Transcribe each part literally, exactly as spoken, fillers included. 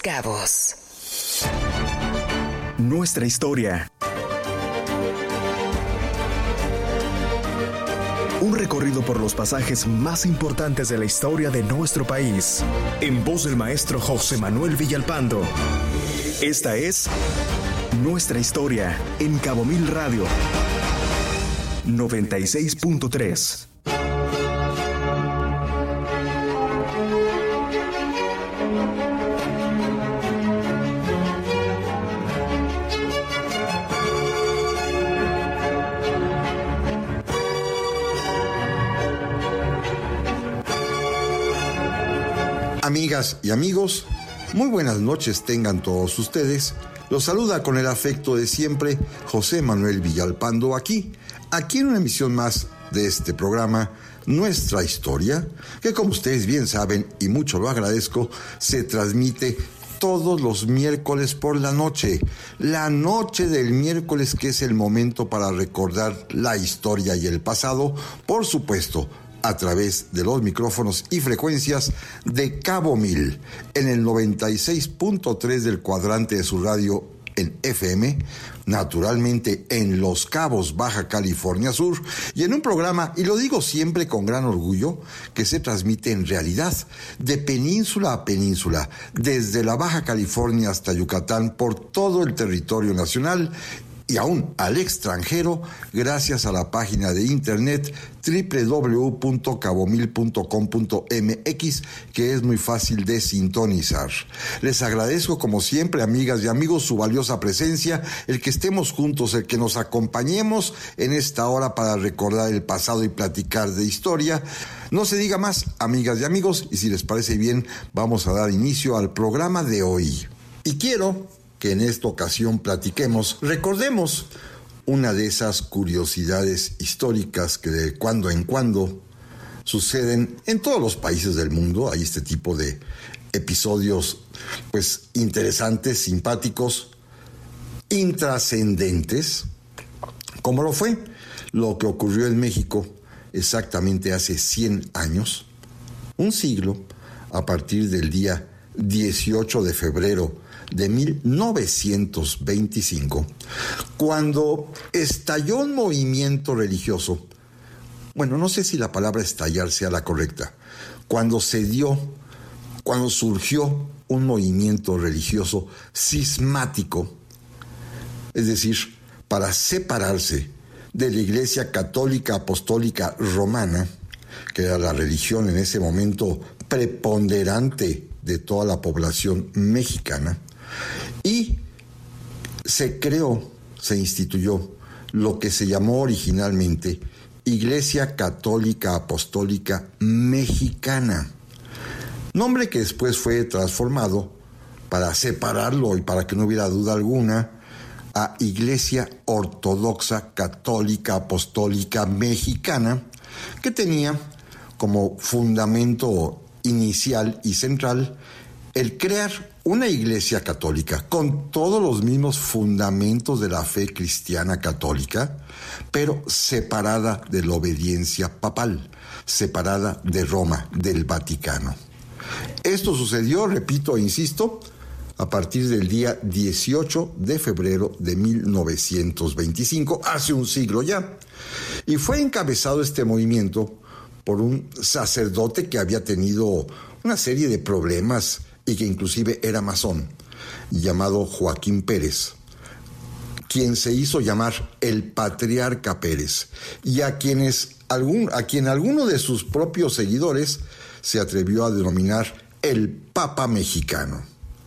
Cabos. Nuestra historia. Un recorrido por los pasajes más importantes de la historia de nuestro país. En voz del maestro José Manuel Villalpando. Esta es Nuestra Historia en Cabo Mil Radio. noventa y seis punto tres. Amigas y amigos, muy buenas noches tengan todos ustedes. Los saluda con el afecto de siempre José Manuel Villalpando aquí, aquí en una emisión más de este programa, Nuestra Historia, que como ustedes bien saben y mucho lo agradezco, se transmite todos los miércoles por la noche. La noche del miércoles, que es el momento para recordar la historia y el pasado, por supuesto, a través de los micrófonos y frecuencias de Cabo Mil, en el noventa y seis punto tres del cuadrante de su radio en F M, naturalmente en Los Cabos, Baja California Sur, y en un programa, y lo digo siempre con gran orgullo, que se transmite en realidad de península a península, desde la Baja California hasta Yucatán, por todo el territorio nacional, y aún al extranjero, gracias a la página de internet doble u doble u doble u punto cabomil punto com punto m x, que es muy fácil de sintonizar. Les agradezco, como siempre, amigas y amigos, su valiosa presencia, el que estemos juntos, el que nos acompañemos en esta hora para recordar el pasado y platicar de historia. No se diga más, amigas y amigos, y si les parece bien, vamos a dar inicio al programa de hoy. Y quiero que en esta ocasión platiquemos, recordemos una de esas curiosidades históricas que de cuando en cuando suceden en todos los países del mundo. Hay este tipo de episodios, pues, interesantes, simpáticos, intrascendentes, como lo fue lo que ocurrió en México exactamente hace cien años, un siglo, a partir del día dieciocho de febrero de mil novecientos veinticinco, cuando estalló un movimiento religioso. Bueno, no sé si la palabra estallar sea la correcta. Cuando se dio, cuando surgió un movimiento religioso cismático, es decir, para separarse de la Iglesia Católica Apostólica Romana, que era la religión en ese momento preponderante de toda la población mexicana, y se creó, se instituyó lo que se llamó originalmente Iglesia Católica Apostólica Mexicana, nombre que después fue transformado, para separarlo y para que no hubiera duda alguna, a Iglesia Ortodoxa Católica Apostólica Mexicana, que tenía como fundamento inicial y central el crear una iglesia católica con todos los mismos fundamentos de la fe cristiana católica, pero separada de la obediencia papal, separada de Roma, del Vaticano. Esto sucedió, repito e insisto, a partir del día dieciocho de febrero de mil novecientos veinticinco, hace un siglo ya, y fue encabezado este movimiento por un sacerdote que había tenido una serie de problemas y que inclusive era masón, llamado Joaquín Pérez, quien se hizo llamar el Patriarca Pérez, y a quienes algún, a quien alguno de sus propios seguidores se atrevió a denominar el Papa Mexicano.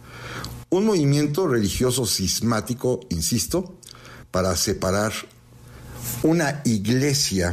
Un movimiento religioso cismático, insisto, para separar una iglesia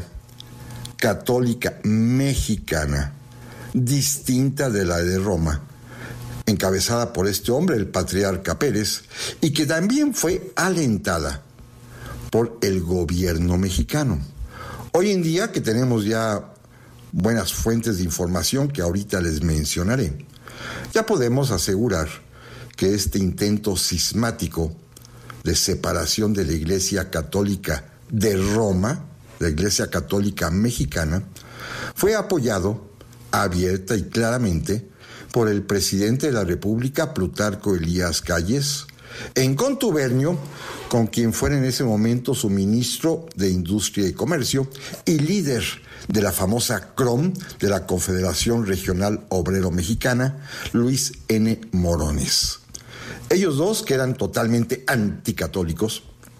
católica mexicana distinta de la de Roma, encabezada por este hombre, el Patriarca Pérez, y que también fue alentada por el gobierno mexicano. Hoy en día, que tenemos ya buenas fuentes de información que ahorita les mencionaré, ya podemos asegurar que este intento cismático de separación de la Iglesia Católica de Roma, la Iglesia Católica Mexicana, fue apoyado abierta y claramente por el presidente de la República, Plutarco Elías Calles, en contubernio con quien fuera en ese momento su ministro de Industria y Comercio y líder de la famosa C R O M, de la Confederación Regional Obrero Mexicana, Luis N. Morones. Ellos dos, que eran totalmente anticatólicos,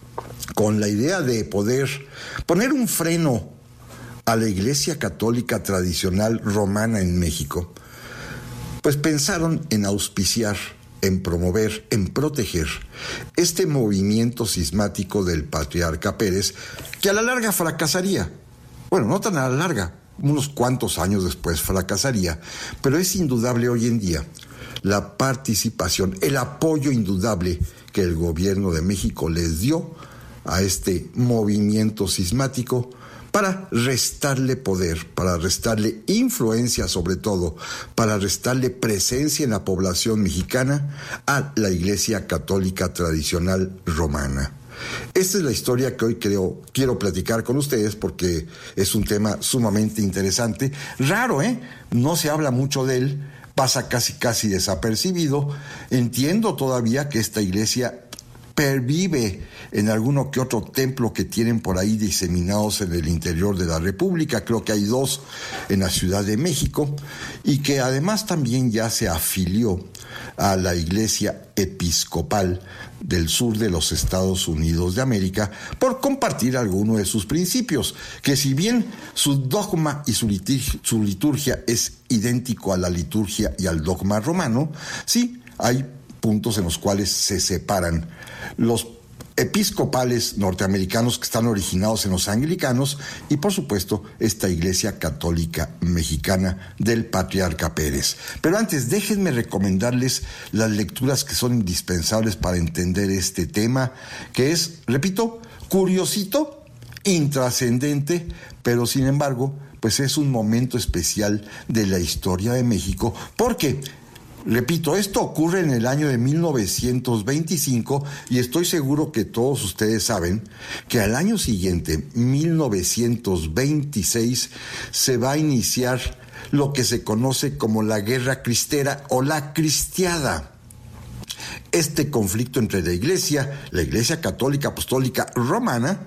con la idea de poder poner un freno a la Iglesia Católica tradicional romana en México, pues pensaron en auspiciar, en promover, en proteger este movimiento cismático del patriarca Pérez, que a la larga fracasaría. Bueno, no tan a la larga, unos cuantos años después fracasaría, pero es indudable hoy en día la participación, el apoyo indudable que el gobierno de México les dio a este movimiento cismático para restarle poder, para restarle influencia sobre todo, para restarle presencia en la población mexicana a la Iglesia Católica tradicional romana. Esta es la historia que hoy creo, quiero platicar con ustedes porque es un tema sumamente interesante. Raro, ¿eh? No se habla mucho de él, pasa casi casi desapercibido. Entiendo todavía que esta iglesia pervive en alguno que otro templo que tienen por ahí diseminados en el interior de la República. Creo que hay dos en la Ciudad de México y que además también ya se afilió a la Iglesia Episcopal del sur de los Estados Unidos de América por compartir alguno de sus principios, que si bien su dogma y su liturgia, su liturgia es idéntico a la liturgia y al dogma romano, sí hay puntos en los cuales se separan. Los episcopales norteamericanos que están originados en los anglicanos y por supuesto esta Iglesia Católica Mexicana del Patriarca Pérez. Pero antes déjenme recomendarles las lecturas que son indispensables para entender este tema, que es, repito, curiosito, intrascendente, pero sin embargo, pues es un momento especial de la historia de México, porque repito, esto ocurre en el año de mil novecientos veinticinco y estoy seguro que todos ustedes saben que al año siguiente, mil novecientos veintiséis, se va a iniciar lo que se conoce como la Guerra Cristera o la Cristiada. Este conflicto entre la Iglesia, la Iglesia Católica Apostólica Romana,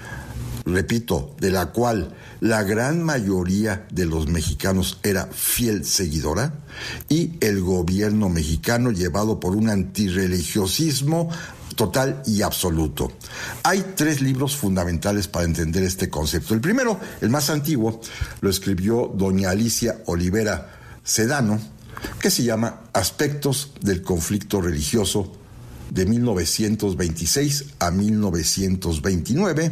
repito, de la cual la gran mayoría de los mexicanos era fiel seguidora, y el gobierno mexicano llevado por un antirreligiosismo total y absoluto. Hay tres libros fundamentales para entender este concepto. El primero, el más antiguo, lo escribió doña Alicia Olivera Sedano, que se llama Aspectos del conflicto religioso de mil novecientos veintiséis a mil novecientos veintinueve,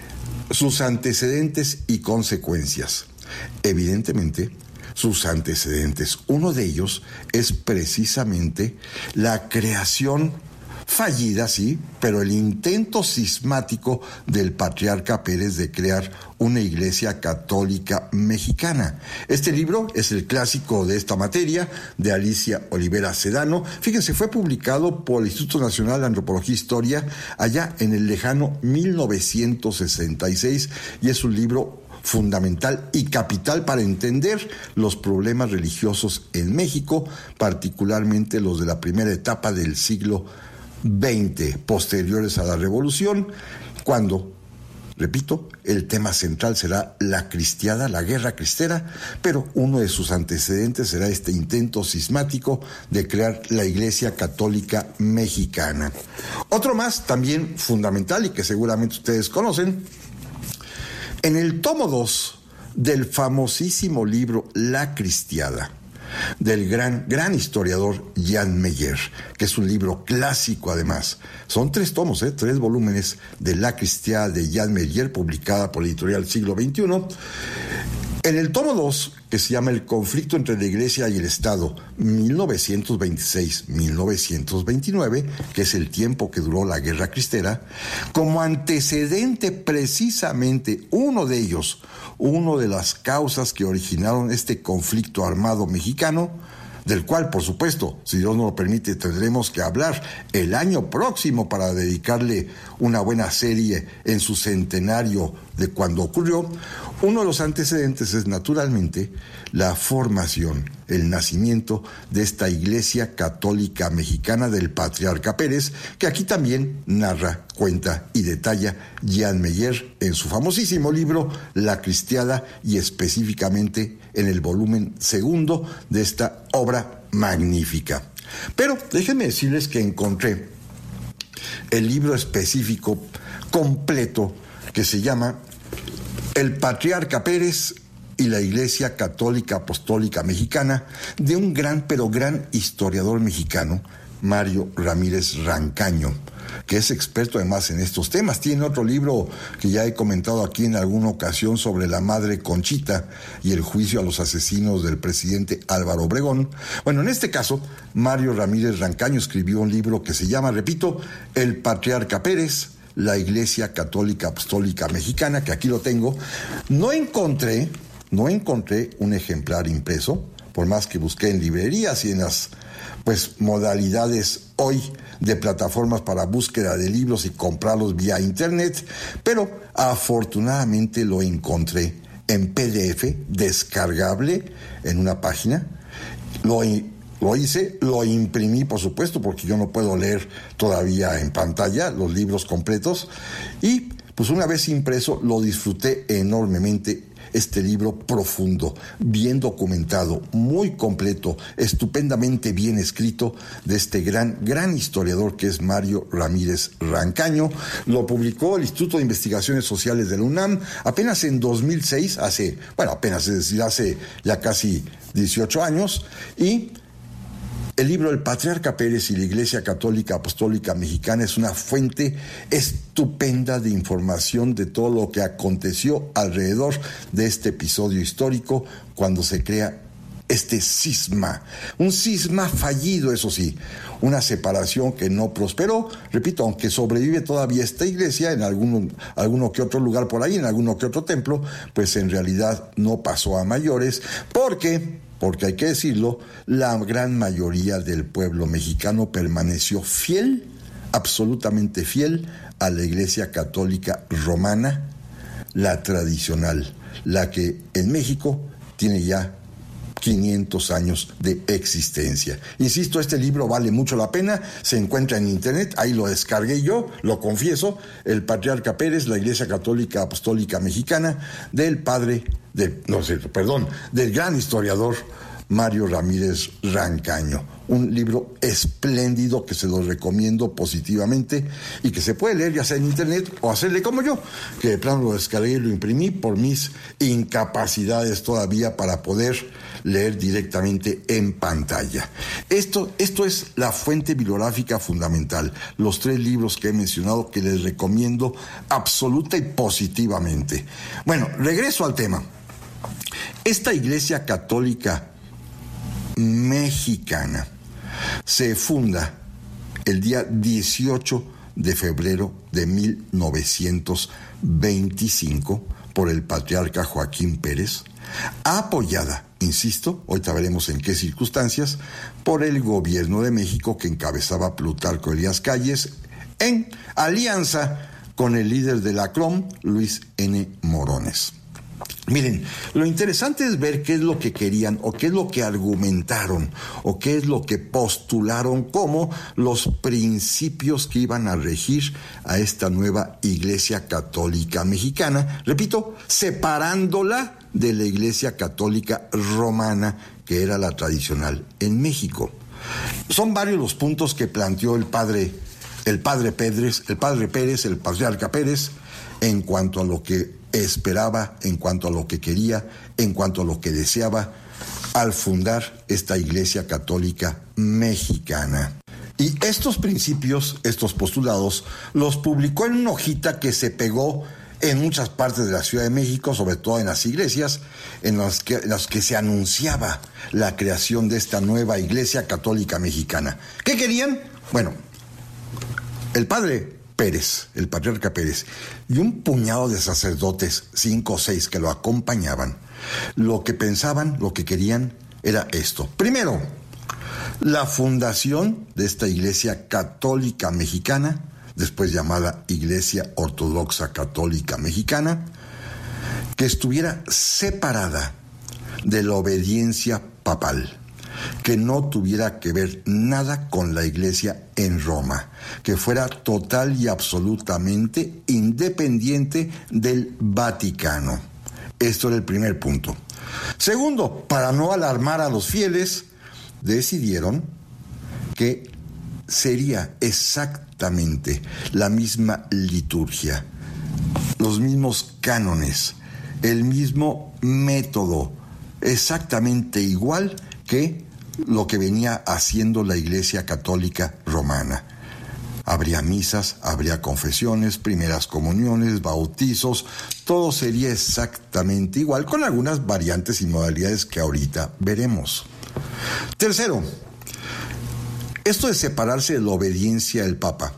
sus antecedentes y consecuencias. Evidentemente, sus antecedentes, uno de ellos es precisamente la creación fallida, sí, pero el intento cismático del patriarca Pérez de crear una iglesia católica mexicana. Este libro es el clásico de esta materia, de Alicia Olivera Sedano. Fíjense, fue publicado por el Instituto Nacional de Antropología e Historia allá en el lejano mil novecientos sesenta y seis y es un libro fundamental y capital para entender los problemas religiosos en México, particularmente los de la primera etapa del siglo veinte, posteriores a la Revolución, cuando, repito, el tema central será la cristiada, la guerra cristera, pero uno de sus antecedentes será este intento cismático de crear la Iglesia Católica Mexicana. Otro más también fundamental y que seguramente ustedes conocen, en el tomo dos del famosísimo libro La Cristiada, del gran, gran historiador Jan Meyer, que es un libro clásico además. Son tres tomos, ¿eh? tres volúmenes de La Cristiada de Jan Meyer, publicada por Editorial Siglo veintiuno. En el tomo dos, que se llama El conflicto entre la Iglesia y el Estado, mil novecientos veintiséis a mil novecientos veintinueve, que es el tiempo que duró la Guerra Cristera, como antecedente precisamente uno de ellos, uno de las causas que originaron este conflicto armado mexicano, del cual, por supuesto, si Dios nos lo permite, tendremos que hablar el año próximo para dedicarle una buena serie en su centenario de cuando ocurrió. Uno de los antecedentes es, naturalmente, la formación, el nacimiento de esta Iglesia Católica Mexicana del Patriarca Pérez, que aquí también narra, cuenta y detalla Jan Meyer en su famosísimo libro La Cristiada, y específicamente en el volumen segundo de esta obra magnífica. Pero déjenme decirles que encontré el libro específico completo que se llama El Patriarca Pérez y la Iglesia Católica Apostólica Mexicana, de un gran, pero gran historiador mexicano, Mario Ramírez Rancaño, que es experto además en estos temas. Tiene otro libro que ya he comentado aquí en alguna ocasión sobre la Madre Conchita y el juicio a los asesinos del presidente Álvaro Obregón. Bueno, en este caso, Mario Ramírez Rancaño escribió un libro que se llama, repito, El Patriarca Pérez, la Iglesia Católica Apostólica Mexicana, que aquí lo tengo. No encontré, no encontré un ejemplar impreso, por más que busqué en librerías y en las pues modalidades hoy de plataformas para búsqueda de libros y comprarlos vía internet, pero afortunadamente lo encontré en P D F descargable en una página. Lo, lo hice, lo imprimí, por supuesto, porque yo no puedo leer todavía en pantalla los libros completos, y pues una vez impreso lo disfruté enormemente. Este libro profundo, bien documentado, muy completo, estupendamente bien escrito, de este gran, gran historiador que es Mario Ramírez Rancaño. Lo publicó el Instituto de Investigaciones Sociales de la UNAM apenas en dos mil seis, hace, bueno, apenas, es decir, hace ya casi dieciocho años, y el libro El Patriarca Pérez y la Iglesia Católica Apostólica Mexicana es una fuente estupenda de información de todo lo que aconteció alrededor de este episodio histórico cuando se crea este cisma, un cisma fallido, eso sí, una separación que no prosperó, repito, aunque sobrevive todavía esta iglesia en alguno, alguno que otro lugar por ahí, en alguno que otro templo, pues en realidad no pasó a mayores, porque... porque hay que decirlo, la gran mayoría del pueblo mexicano permaneció fiel, absolutamente fiel, a la Iglesia Católica Romana, la tradicional, la que en México tiene ya quinientos años de existencia. Insisto, este libro vale mucho la pena, se encuentra en internet, ahí lo descargué yo, lo confieso, El Patriarca Pérez, la Iglesia Católica Apostólica Mexicana, del padre, de, no sé, perdón, del gran historiador Mario Ramírez Rancaño. Un libro espléndido que se lo recomiendo positivamente y que se puede leer ya sea en internet o hacerle como yo, que de plano lo descargué y lo imprimí por mis incapacidades todavía para poder leer directamente en pantalla. Esto, esto es la fuente bibliográfica fundamental, los tres libros que he mencionado que les recomiendo absoluta y positivamente. Bueno, regreso al tema. Esta Iglesia Católica Mexicana se funda el día dieciocho de febrero de mil novecientos veinticinco por el patriarca Joaquín Pérez, apoyada, insisto, ahorita veremos en qué circunstancias, por el gobierno de México que encabezaba Plutarco Elías Calles, en alianza con el líder de la C R O M, Luis N. Morones. Miren, lo interesante es ver qué es lo que querían o qué es lo que argumentaron o qué es lo que postularon como los principios que iban a regir a esta nueva Iglesia Católica Mexicana, repito, separándola de la Iglesia Católica Romana, que era la tradicional en México. Son varios los puntos que planteó el padre, el padre Pérez, el padre Pérez, el patriarca Pérez, en cuanto a lo que esperaba, en cuanto a lo que quería, en cuanto a lo que deseaba al fundar esta Iglesia Católica Mexicana. Y estos principios, estos postulados, los publicó en una hojita que se pegó en muchas partes de la Ciudad de México, sobre todo en las iglesias, en las que, en las que se anunciaba la creación de esta nueva Iglesia Católica Mexicana. ¿Qué querían? Bueno, el padre Pérez, el patriarca Pérez, y un puñado de sacerdotes, cinco o seis que lo acompañaban, lo que pensaban, lo que querían era esto. Primero, la fundación de esta Iglesia Católica Mexicana, después llamada Iglesia Ortodoxa Católica Mexicana, que estuviera separada de la obediencia papal, que no tuviera que ver nada con la Iglesia en Roma, que fuera total y absolutamente independiente del Vaticano. Esto era el primer punto. Segundo, para no alarmar a los fieles, decidieron que sería exactamente la misma liturgia, los mismos cánones, el mismo método, exactamente igual que lo que venía haciendo la Iglesia Católica Romana. Habría misas, habría confesiones, primeras comuniones, bautizos, todo sería exactamente igual, con algunas variantes y modalidades que ahorita veremos. Tercero, esto de separarse de la obediencia del Papa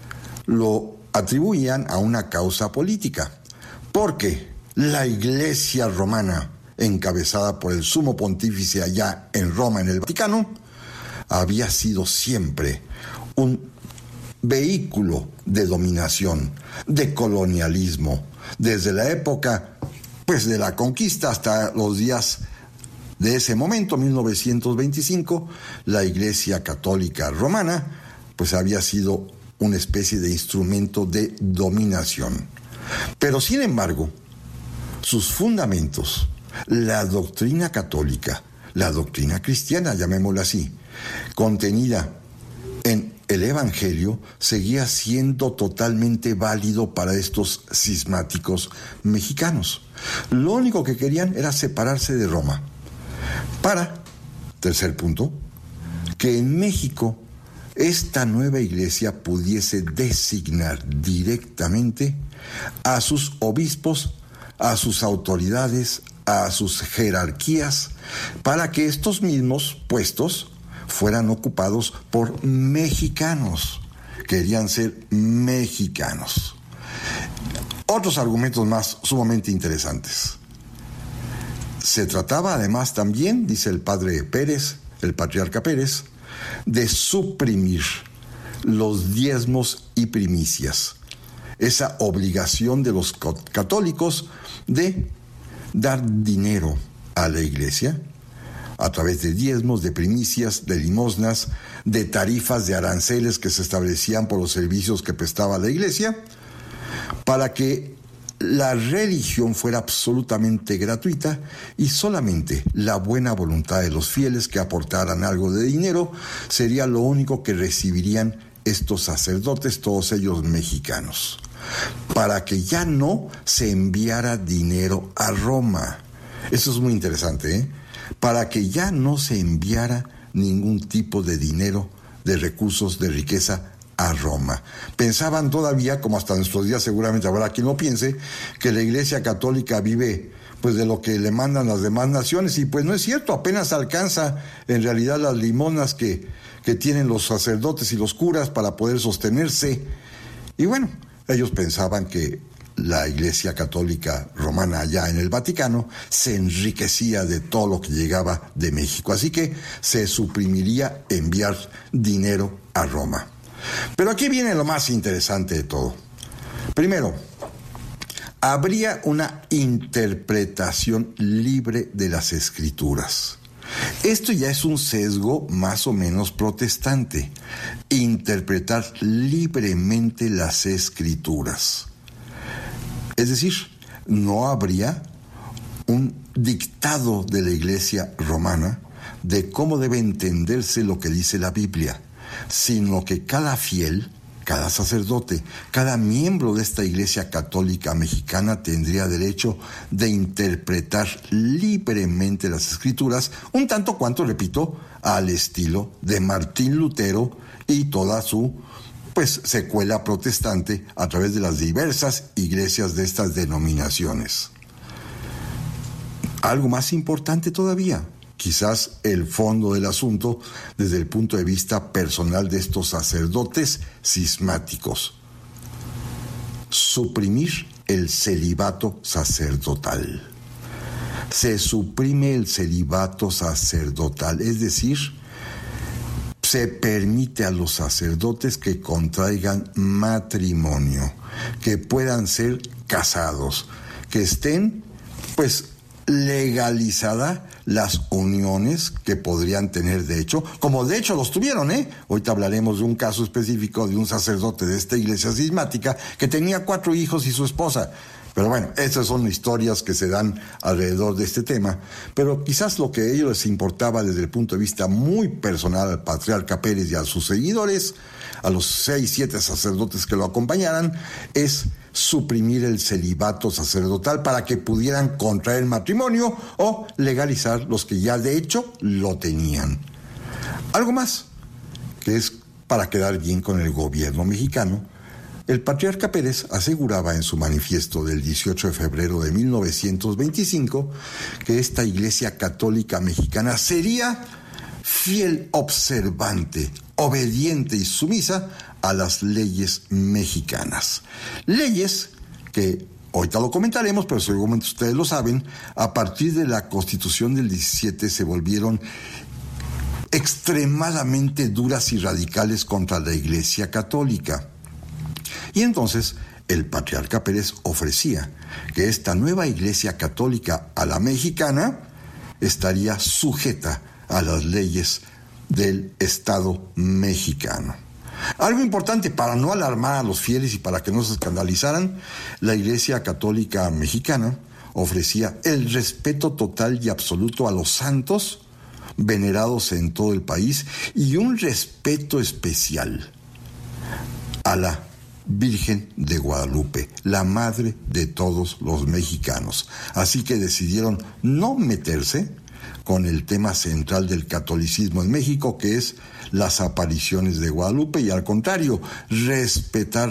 lo atribuían a una causa política, porque la Iglesia Romana, encabezada por el sumo pontífice allá en Roma, en el Vaticano, había sido siempre un vehículo de dominación, de colonialismo, desde la época, pues, de la conquista hasta los días de ese momento, mil novecientos veinticinco, la Iglesia Católica Romana, pues, había sido una especie de instrumento de dominación. Pero, sin embargo, sus fundamentos, la doctrina católica, la doctrina cristiana, llamémosla así, contenida en el Evangelio, seguía siendo totalmente válido para estos cismáticos mexicanos. Lo único que querían era separarse de Roma, para, tercer punto, que en México esta nueva iglesia pudiese designar directamente a sus obispos, a sus autoridades, a sus jerarquías, para que estos mismos puestos fueran ocupados por mexicanos. Querían ser mexicanos. Otros argumentos más sumamente interesantes. Se trataba además también, dice el padre Pérez, el patriarca Pérez, de suprimir los diezmos y primicias, esa obligación de los católicos de dar dinero a la iglesia a través de diezmos, de primicias, de limosnas, de tarifas, de aranceles que se establecían por los servicios que prestaba la iglesia, para que la religión fuera absolutamente gratuita y solamente la buena voluntad de los fieles que aportaran algo de dinero sería lo único que recibirían estos sacerdotes, todos ellos mexicanos, para que ya no se enviara dinero a Roma. Eso es muy interesante, ¿eh? Para que ya no se enviara ningún tipo de dinero, de recursos, de riqueza a Roma. Pensaban todavía, como hasta nuestros días seguramente habrá quien lo piense, que la Iglesia Católica vive pues de lo que le mandan las demás naciones, y pues no es cierto, apenas alcanza en realidad las limonas que, que tienen los sacerdotes y los curas para poder sostenerse. Y bueno, ellos pensaban que la Iglesia Católica Romana allá en el Vaticano se enriquecía de todo lo que llegaba de México, así que se suprimiría enviar dinero a Roma. Pero aquí viene lo más interesante de todo. Primero, habría una interpretación libre de las Escrituras. Esto ya es un sesgo más o menos protestante, interpretar libremente las Escrituras. Es decir, no habría un dictado de la Iglesia Romana de cómo debe entenderse lo que dice la Biblia, sino que cada fiel, cada sacerdote, cada miembro de esta Iglesia Católica Mexicana tendría derecho de interpretar libremente las Escrituras, un tanto cuanto, repito, al estilo de Martín Lutero y toda su pues secuela protestante a través de las diversas iglesias de estas denominaciones. Algo más importante todavía, quizás el fondo del asunto desde el punto de vista personal de estos sacerdotes cismáticos. Suprimir el celibato sacerdotal. Se suprime el celibato sacerdotal, es decir, se permite a los sacerdotes que contraigan matrimonio, que puedan ser casados, que estén, pues, legalizada las uniones que podrían tener de hecho, como de hecho los tuvieron, ¿eh? Ahorita hablaremos de un caso específico de un sacerdote de esta iglesia cismática que tenía cuatro hijos y su esposa. Pero bueno, esas son historias que se dan alrededor de este tema. Pero quizás lo que a ellos les importaba desde el punto de vista muy personal al patriarca Pérez y a sus seguidores, a los seis, siete sacerdotes que lo acompañaran, es suprimir el celibato sacerdotal para que pudieran contraer matrimonio o legalizar los que ya de hecho lo tenían. Algo más, que es para quedar bien con el gobierno mexicano. El patriarca Pérez aseguraba en su manifiesto del dieciocho de febrero de mil novecientos veinticinco que esta Iglesia Católica Mexicana sería fiel observante, obediente y sumisa a las leyes mexicanas. Leyes que, ahorita lo comentaremos, pero seguramente ustedes lo saben, a partir de la Constitución del diecisiete se volvieron extremadamente duras y radicales contra la Iglesia Católica. Y entonces el patriarca Pérez ofrecía que esta nueva Iglesia Católica a la mexicana estaría sujeta a las leyes del Estado mexicano. Algo importante para no alarmar a los fieles y para que no se escandalizaran, la Iglesia Católica Mexicana ofrecía el respeto total y absoluto a los santos venerados en todo el país y un respeto especial a la Virgen de Guadalupe, la madre de todos los mexicanos. Así que decidieron no meterse con el tema central del catolicismo en México, que es las apariciones de Guadalupe, y al contrario, respetar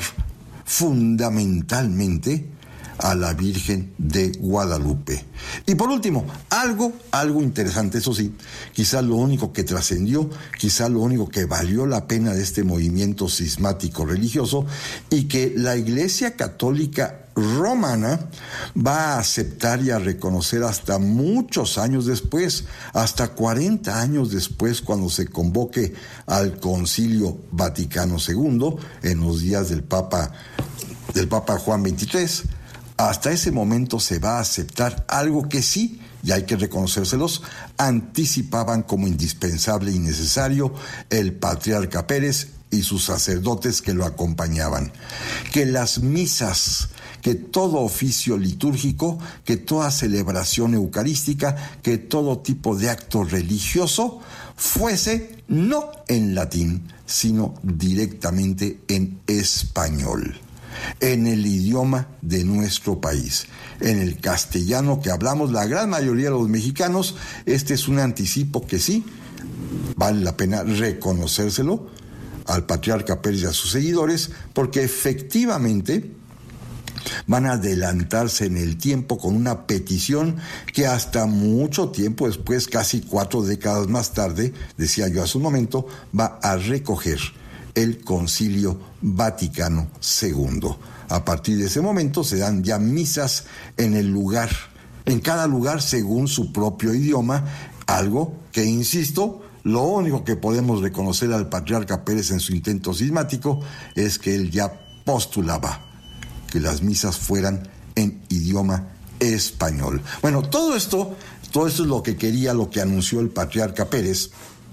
fundamentalmente a la Virgen de Guadalupe. Y por último, algo, algo interesante, eso sí, quizá lo único que trascendió, quizá lo único que valió la pena de este movimiento cismático religioso, y que la Iglesia Católica Romana va a aceptar y a reconocer hasta muchos años después, hasta cuarenta años después, cuando se convoque al Concilio Vaticano segundo, en los días del Papa, del Papa Juan veintitrés. Hasta ese momento se va a aceptar algo que sí, y hay que reconocérselos, anticipaban como indispensable y necesario el patriarca Pérez y sus sacerdotes que lo acompañaban. Que las misas, que todo oficio litúrgico, que toda celebración eucarística, que todo tipo de acto religioso fuese no en latín, sino directamente en español, en el idioma de nuestro país, en el castellano que hablamos la gran mayoría de los mexicanos. Este es un anticipo que sí, vale la pena reconocérselo al patriarca Pérez y a sus seguidores, porque efectivamente van a adelantarse en el tiempo con una petición que hasta mucho tiempo después, casi cuatro décadas más tarde, decía yo hace un momento, va a recoger el Concilio Vaticano segundo. A partir de ese momento se dan ya misas en el lugar, en cada lugar según su propio idioma, algo que, insisto, lo único que podemos reconocer al patriarca Pérez en su intento cismático es que él ya postulaba que las misas fueran en idioma español. Bueno, todo esto, todo esto es lo que quería, lo que anunció el patriarca Pérez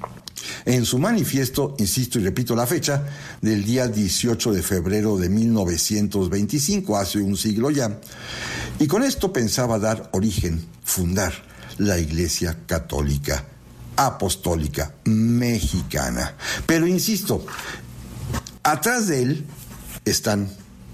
en su manifiesto, insisto y repito la fecha, del día dieciocho de febrero de mil novecientos veinticinco, hace un siglo ya, y con esto pensaba dar origen, fundar la Iglesia Católica Apostólica Mexicana. Pero insisto, atrás de él están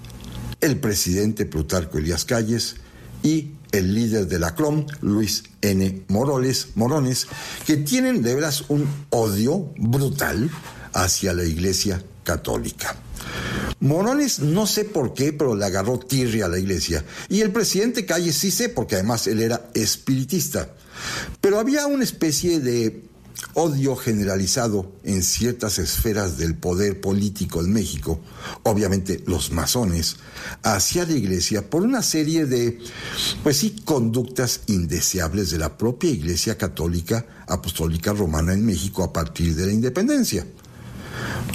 el presidente Plutarco Elías Calles y el líder de la C L O M, Luis N. Moroles, Morones, que tienen de veras un odio brutal hacia la Iglesia Católica. Morones, no sé por qué, pero le agarró tirria a la Iglesia. Y el presidente Calles sí sé, porque además él era espiritista. Pero había una especie de odio generalizado en ciertas esferas del poder político en México, obviamente los masones, hacia la Iglesia por una serie de, pues sí, conductas indeseables de la propia Iglesia Católica Apostólica Romana en México a partir de la independencia.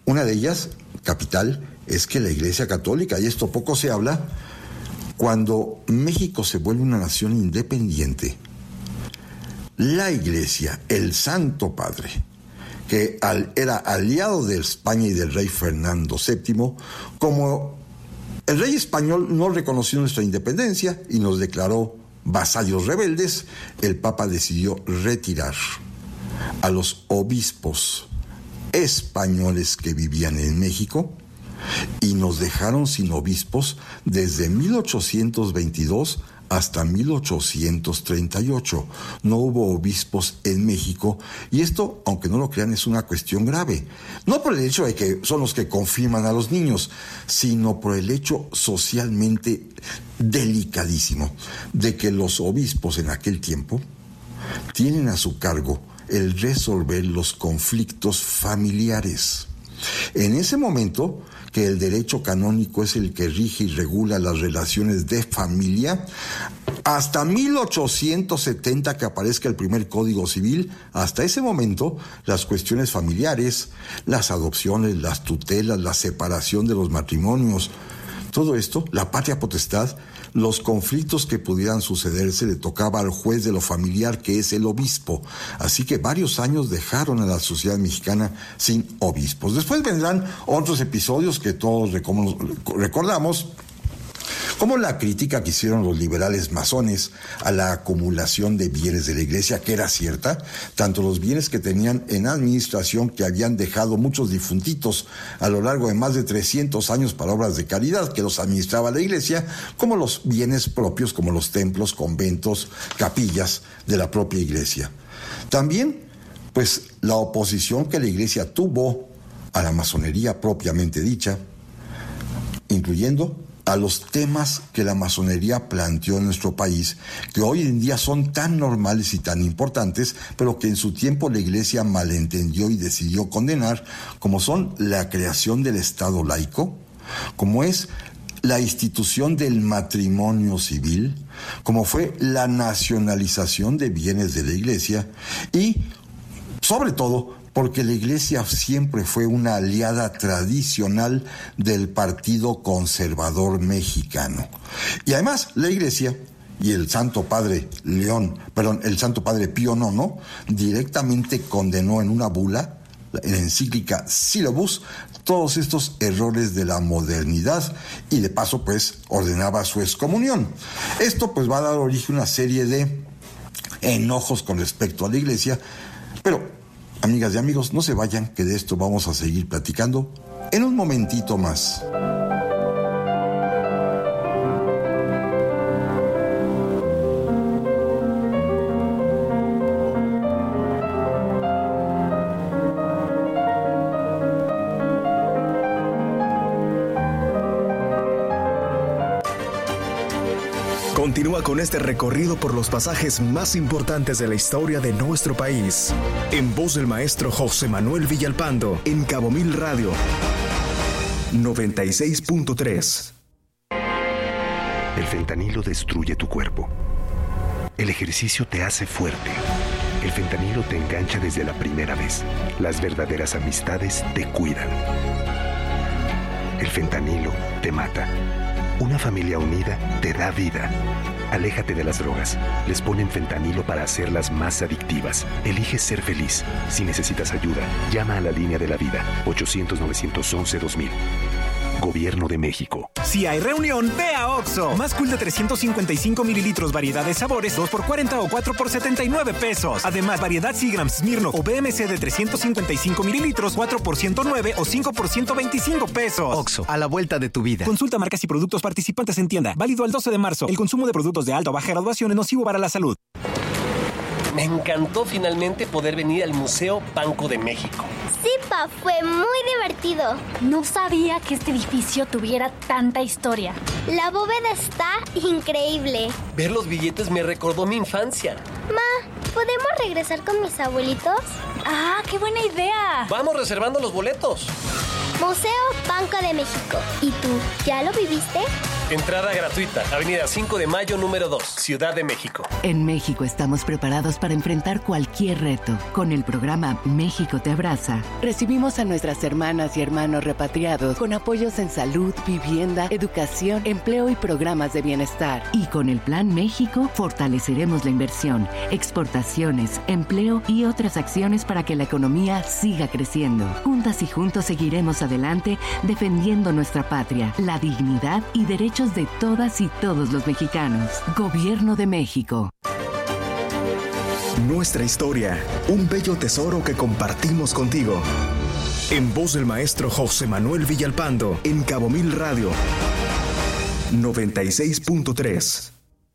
Una de ellas, capital, es que la Iglesia Católica, y esto poco se habla, cuando México se vuelve una nación independiente, la Iglesia, el Santo Padre, que al, era aliado de España y del rey Fernando séptimo, como el rey español no reconoció nuestra independencia y nos declaró vasallos rebeldes, el Papa decidió retirar a los obispos españoles que vivían en México y nos dejaron sin obispos desde mil ochocientos veintidós hasta mil ochocientos treinta y ocho. No hubo obispos en México, y esto, aunque no lo crean, es una cuestión grave. No por el hecho de que son los que confirman a los niños, sino por el hecho socialmente delicadísimo de que los obispos en aquel tiempo tienen a su cargo el resolver los conflictos familiares. En ese momento, que el derecho canónico es el que rige y regula las relaciones de familia, hasta mil ochocientos setenta que aparezca el primer Código Civil, hasta ese momento las cuestiones familiares, las adopciones, las tutelas, la separación de los matrimonios, todo esto, la patria potestad, los conflictos que pudieran sucederse le tocaba al juez de lo familiar, que es el obispo. Así que varios años dejaron a la sociedad mexicana sin obispos. Después vendrán otros episodios que todos recordamos, como la crítica que hicieron los liberales masones a la acumulación de bienes de la Iglesia, que era cierta, tanto los bienes que tenían en administración, que habían dejado muchos difuntitos a lo largo de más de trescientos años para obras de caridad que los administraba la Iglesia, como los bienes propios, como los templos, conventos, capillas de la propia Iglesia. También, pues, la oposición que la Iglesia tuvo a la masonería propiamente dicha, incluyendo a los temas que la masonería planteó en nuestro país, que hoy en día son tan normales y tan importantes, pero que en su tiempo la Iglesia malentendió y decidió condenar, como son la creación del Estado laico, como es la institución del matrimonio civil, como fue la nacionalización de bienes de la Iglesia y, sobre todo, porque la Iglesia siempre fue una aliada tradicional del Partido Conservador Mexicano. Y además, la Iglesia y el Santo Padre León, perdón, el Santo Padre Pío noveno, directamente condenó en una bula, en la encíclica Syllabus, todos estos errores de la modernidad y de paso, pues, ordenaba su excomunión. Esto, pues, va a dar origen a una serie de enojos con respecto a la Iglesia, pero amigas y amigos, no se vayan, que de esto vamos a seguir platicando en un momentito más. Continúa con este recorrido por los pasajes más importantes de la historia de nuestro país, en voz del maestro José Manuel Villalpando, en Cabo Mil Radio, noventa y seis punto tres. El fentanilo destruye tu cuerpo. El ejercicio te hace fuerte. El fentanilo te engancha desde la primera vez. Las verdaderas amistades te cuidan. El fentanilo te mata. Una familia unida te da vida. Aléjate de las drogas. Les ponen fentanilo para hacerlas más adictivas. Elige ser feliz. Si necesitas ayuda, llama a la línea de la vida. ochocientos, novecientos once, dos mil. Gobierno de México. Si hay reunión, ve a Oxxo. Más cool de trescientos cincuenta y cinco mililitros, variedad de sabores, dos por cuarenta o cuatro por setenta y nueve pesos. Además, variedad Seagrams, Smirnoff o B M C de trescientos cincuenta y cinco mililitros, cuatro por ciento nueve o cinco por ciento veinticinco pesos. Oxxo, a la vuelta de tu vida. Consulta marcas y productos participantes en tienda. Válido al doce de marzo. El consumo de productos de alta o baja graduación es nocivo para la salud. Me encantó finalmente poder venir al Museo Banco de México. Sí, pa, fue muy divertido. No sabía que este edificio tuviera tanta historia. La bóveda está increíble. Ver los billetes me recordó mi infancia. Ma, ¿podemos regresar con mis abuelitos? ¡Ah, qué buena idea! Vamos reservando los boletos. Museo Banco de México. ¿Y tú, ya lo viviste? Entrada gratuita. Avenida cinco de mayo, número dos, Ciudad de México. En México estamos preparados para enfrentar cualquier reto. Con el programa México te abraza, recibimos a nuestras hermanas y hermanos repatriados con apoyos en salud, vivienda, educación, empleo y programas de bienestar. Y con el Plan México fortaleceremos la inversión, exportaciones, empleo y otras acciones para que la economía siga creciendo. Juntas y juntos seguiremos adelante defendiendo nuestra patria, la dignidad y derechos de todas y todos los mexicanos. Gobierno de México. Nuestra historia, un bello tesoro que compartimos contigo. En voz del maestro José Manuel Villalpando, en Cabo Mil Radio, noventa y seis punto tres.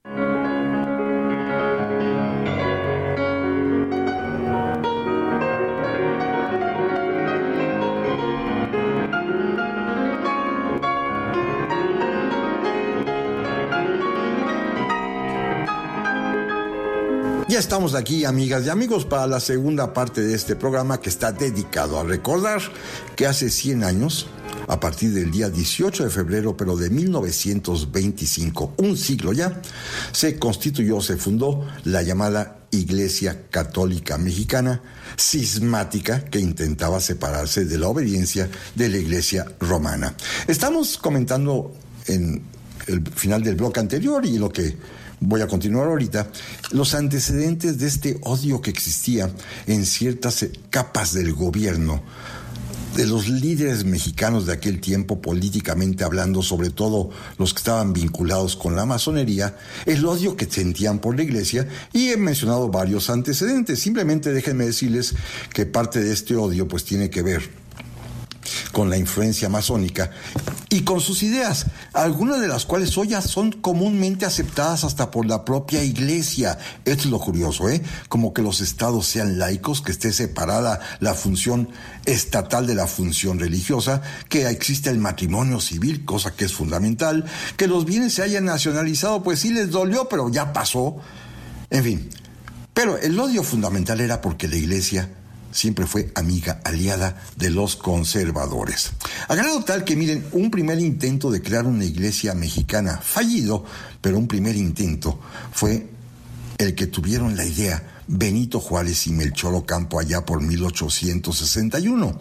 Ya estamos aquí, amigas y amigos, para la segunda parte de este programa que está dedicado a recordar que hace cien años, a partir del día dieciocho de febrero, pero de mil novecientos veinticinco, un siglo ya, se constituyó, se fundó la llamada Iglesia Católica Mexicana, cismática, que intentaba separarse de la obediencia de la Iglesia Romana. Estamos comentando en el final del bloque anterior y lo que voy a continuar ahorita, los antecedentes de este odio que existía en ciertas capas del gobierno, de los líderes mexicanos de aquel tiempo, políticamente hablando, sobre todo los que estaban vinculados con la masonería, el odio que sentían por la iglesia, y he mencionado varios antecedentes. Simplemente déjenme decirles que parte de este odio pues tiene que ver con la influencia masónica y con sus ideas, algunas de las cuales hoy ya son comúnmente aceptadas hasta por la propia iglesia. Esto es lo curioso, ¿eh? Como que los estados sean laicos, que esté separada la función estatal de la función religiosa, que existe el matrimonio civil, cosa que es fundamental, que los bienes se hayan nacionalizado, pues sí les dolió, pero ya pasó. En fin, pero el odio fundamental era porque la iglesia siempre fue amiga, aliada de los conservadores. A grado tal que, miren, un primer intento de crear una iglesia mexicana, fallido, pero un primer intento, fue el que tuvieron la idea Benito Juárez y Melchor Ocampo allá por mil ochocientos sesenta y uno.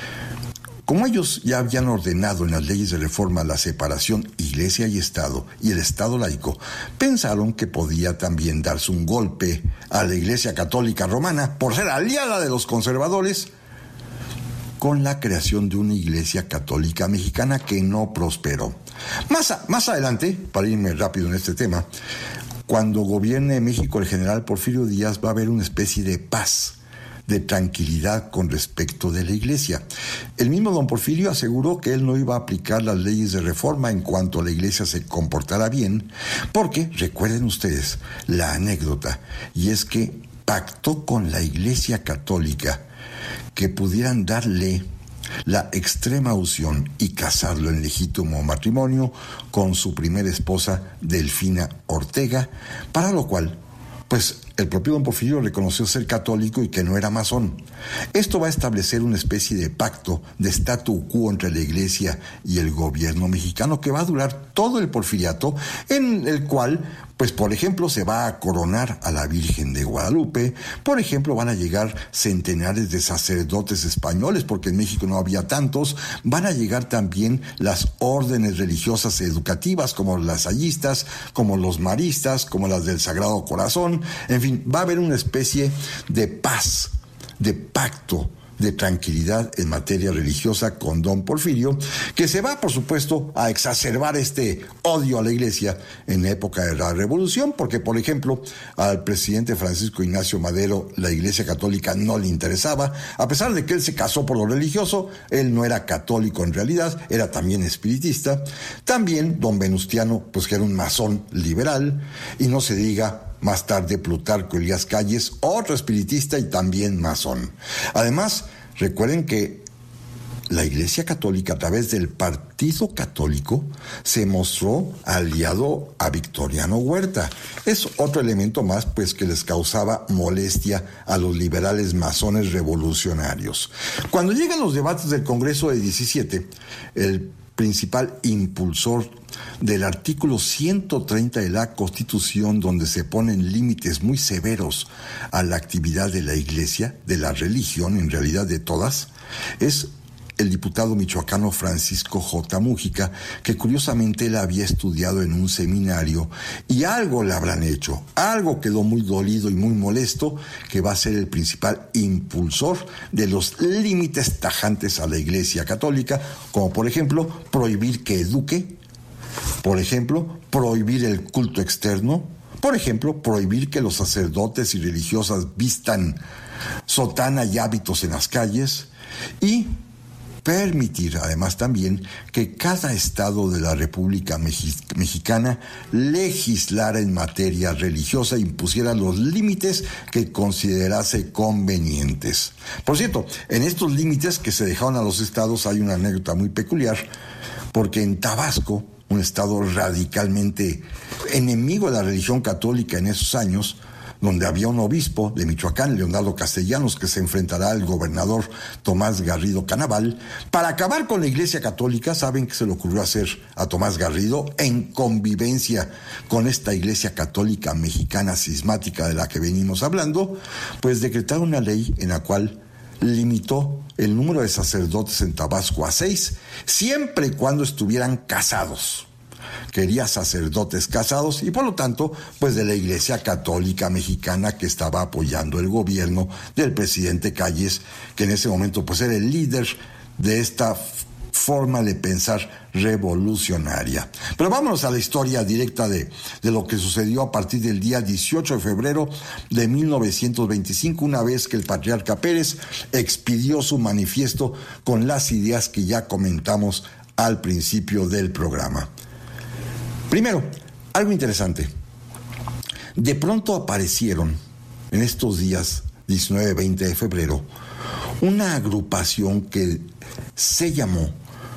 Como ellos ya habían ordenado en las leyes de reforma la separación iglesia y Estado y el Estado laico, pensaron que podía también darse un golpe a la Iglesia Católica Romana por ser aliada de los conservadores, con la creación de una Iglesia Católica Mexicana que no prosperó. Más, a, más adelante, para irme rápido en este tema, cuando gobierne México el general Porfirio Díaz, va a haber una especie de paz, de tranquilidad con respecto de la iglesia. El mismo don Porfirio aseguró que él no iba a aplicar las leyes de reforma en cuanto la iglesia se comportara bien, porque, recuerden ustedes la anécdota, y es que pactó con la iglesia católica que pudieran darle la extrema unción y casarlo en legítimo matrimonio con su primera esposa, Delfina Ortega, para lo cual pues el propio don Porfirio reconoció ser católico y que no era masón. Esto va a establecer una especie de pacto, de statu quo entre la iglesia y el gobierno mexicano que va a durar todo el porfiriato, en el cual, pues por ejemplo, se va a coronar a la Virgen de Guadalupe. Por ejemplo, van a llegar centenares de sacerdotes españoles, porque en México no había tantos. Van a llegar también las órdenes religiosas educativas, como las lasallistas, como los maristas, como las del Sagrado Corazón. En fin, va a haber una especie de paz, de pacto, de tranquilidad en materia religiosa con don Porfirio, que se va, por supuesto, a exacerbar este odio a la iglesia en la época de la Revolución, porque, por ejemplo, al presidente Francisco Ignacio Madero la iglesia católica no le interesaba, a pesar de que él se casó por lo religioso. Él no era católico en realidad, era también espiritista. También don Venustiano, pues que era un masón liberal, y no se diga más tarde Plutarco Elías Calles, otro espiritista y también masón. Además, recuerden que la Iglesia Católica, a través del Partido Católico, se mostró aliado a Victoriano Huerta. Es otro elemento más, pues, que les causaba molestia a los liberales masones revolucionarios. Cuando llegan los debates del Congreso de diecisiete, el principal impulsor del artículo ciento treinta de la Constitución, donde se ponen límites muy severos a la actividad de la Iglesia, de la religión, en realidad de todas, es el diputado michoacano Francisco J. Mújica, que curiosamente él había estudiado en un seminario y algo le habrán hecho, algo quedó muy dolido y muy molesto, que va a ser el principal impulsor de los límites tajantes a la Iglesia Católica, como por ejemplo prohibir que eduque, por ejemplo prohibir el culto externo, por ejemplo prohibir que los sacerdotes y religiosas vistan sotana y hábitos en las calles, y permitir además también que cada estado de la República Mexicana legislara en materia religiosa e impusiera los límites que considerase convenientes. Por cierto, en estos límites que se dejaron a los estados hay una anécdota muy peculiar, porque en Tabasco, un estado radicalmente enemigo de la religión católica en esos años, donde había un obispo de Michoacán, Leonardo Castellanos, que se enfrentará al gobernador Tomás Garrido Canaval, para acabar con la Iglesia Católica. ¿Saben qué se le ocurrió hacer a Tomás Garrido en convivencia con esta Iglesia Católica mexicana cismática de la que venimos hablando? Pues decretar una ley en la cual limitó el número de sacerdotes en Tabasco a seis, siempre y cuando estuvieran casados. Quería sacerdotes casados y por lo tanto, pues de la Iglesia Católica Mexicana, que estaba apoyando el gobierno del presidente Calles, que en ese momento pues era el líder de esta forma de pensar revolucionaria. Pero vámonos a la historia directa de, de lo que sucedió a partir del día dieciocho de febrero de mil novecientos veinticinco, una vez que el patriarca Pérez expidió su manifiesto con las ideas que ya comentamos al principio del programa. Primero, algo interesante. De pronto aparecieron en estos días diecinueve y veinte de febrero una agrupación que se llamó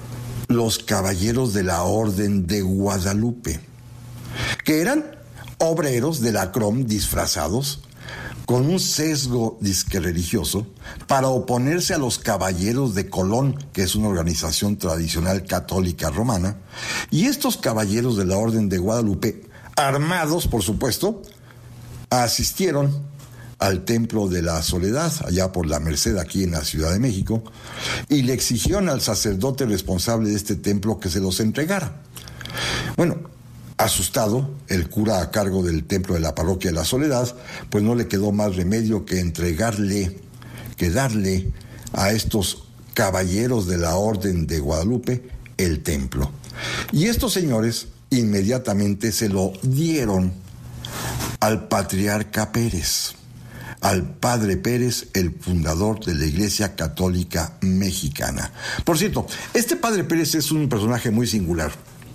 los Caballeros de la Orden de Guadalupe, que eran obreros de la C R O M disfrazados con un sesgo disque religioso para oponerse a los Caballeros de Colón, que es una organización tradicional católica romana. Y estos Caballeros de la Orden de Guadalupe, armados por supuesto, asistieron al Templo de la Soledad, allá por la Merced, aquí en la Ciudad de México, y le exigieron al sacerdote responsable de este templo que se los entregara. Bueno, asustado, el cura a cargo del templo de la parroquia de la Soledad, pues no le quedó más remedio que entregarle, que darle a estos caballeros de la Orden de Guadalupe el templo. Y estos señores inmediatamente se lo dieron al patriarca Pérez, al padre Pérez, el fundador de la Iglesia Católica Mexicana. Por cierto, este padre Pérez es un personaje muy singular.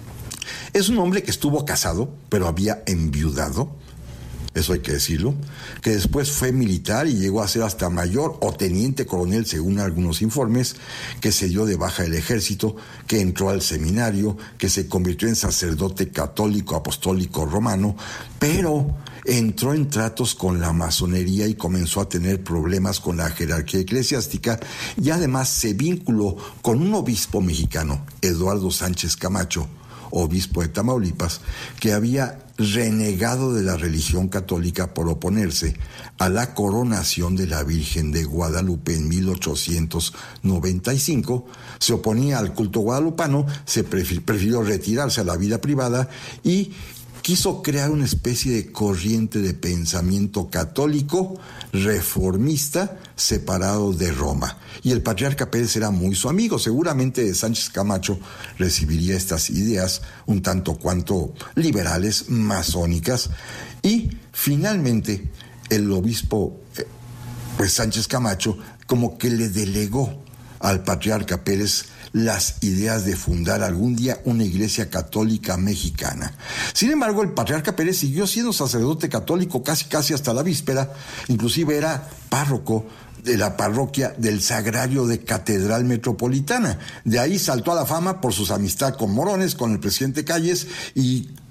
Es un hombre que estuvo casado, pero había enviudado, eso hay que decirlo, que después fue militar y llegó a ser hasta mayor o teniente coronel, según algunos informes, que se dio de baja del ejército, que entró al seminario, que se convirtió en sacerdote católico apostólico romano, pero entró en tratos con la masonería y comenzó a tener problemas con la jerarquía eclesiástica, y además se vinculó con un obispo mexicano, Eduardo Sánchez Camacho, obispo de Tamaulipas, que había renegado de la religión católica por oponerse a la coronación de la Virgen de Guadalupe en mil ochocientos noventa y cinco, se oponía al culto guadalupano, se prefirió retirarse a la vida privada y quiso crear una especie de corriente de pensamiento católico reformista separado de Roma. Y el patriarca Pérez era muy su amigo. Seguramente Sánchez Camacho recibiría estas ideas un tanto cuanto liberales, masónicas. Y finalmente el obispo pues Sánchez Camacho como que le delegó al patriarca Pérez las ideas de fundar algún día una iglesia católica mexicana. Sin embargo, el patriarca Pérez siguió siendo sacerdote católico casi casi hasta la víspera, inclusive era párroco de la parroquia del Sagrario de Catedral Metropolitana. De ahí saltó a la fama por sus amistades con morones, con el presidente Calles, y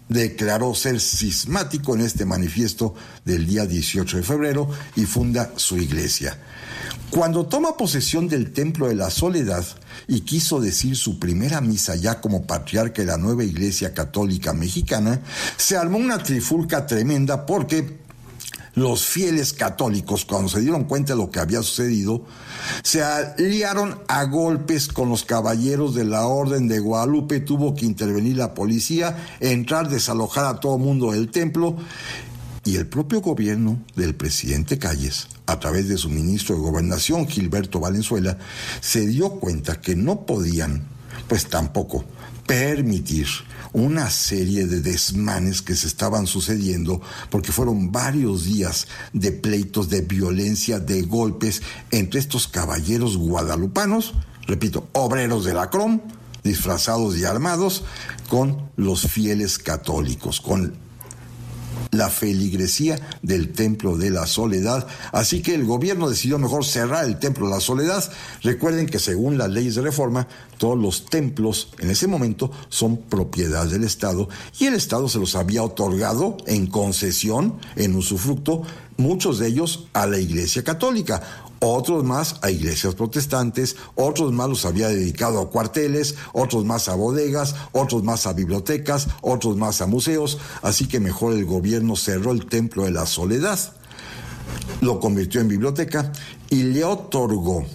declaró ser cismático en este manifiesto del día dieciocho de febrero y funda su iglesia. Cuando toma posesión del Templo de la Soledad y quiso decir su primera misa ya como patriarca de la nueva Iglesia Católica Mexicana, se armó una trifulca tremenda porque los fieles católicos, cuando se dieron cuenta de lo que había sucedido, se aliaron a golpes con los caballeros de la Orden de Guadalupe. Tuvo que intervenir la policía, entrar, desalojar a todo mundo del templo, y el propio gobierno del presidente Calles, a través de su ministro de Gobernación, Gilberto Valenzuela, se dio cuenta que no podían, pues tampoco, permitir una serie de desmanes que se estaban sucediendo, porque fueron varios días de pleitos, de violencia, de golpes entre estos caballeros guadalupanos, repito, obreros de la C R O M, disfrazados y armados, con los fieles católicos, con la feligresía del Templo de la Soledad. Así que el gobierno decidió mejor cerrar el Templo de la Soledad. Recuerden que según las leyes de reforma, todos los templos en ese momento son propiedad del Estado, y el Estado se los había otorgado en concesión, en usufructo, muchos de ellos a la Iglesia Católica, otros más a iglesias protestantes, otros más los había dedicado a cuarteles, otros más a bodegas, otros más a bibliotecas, otros más a museos. Así que mejor el gobierno cerró el Templo de la Soledad, lo convirtió en biblioteca y le otorgó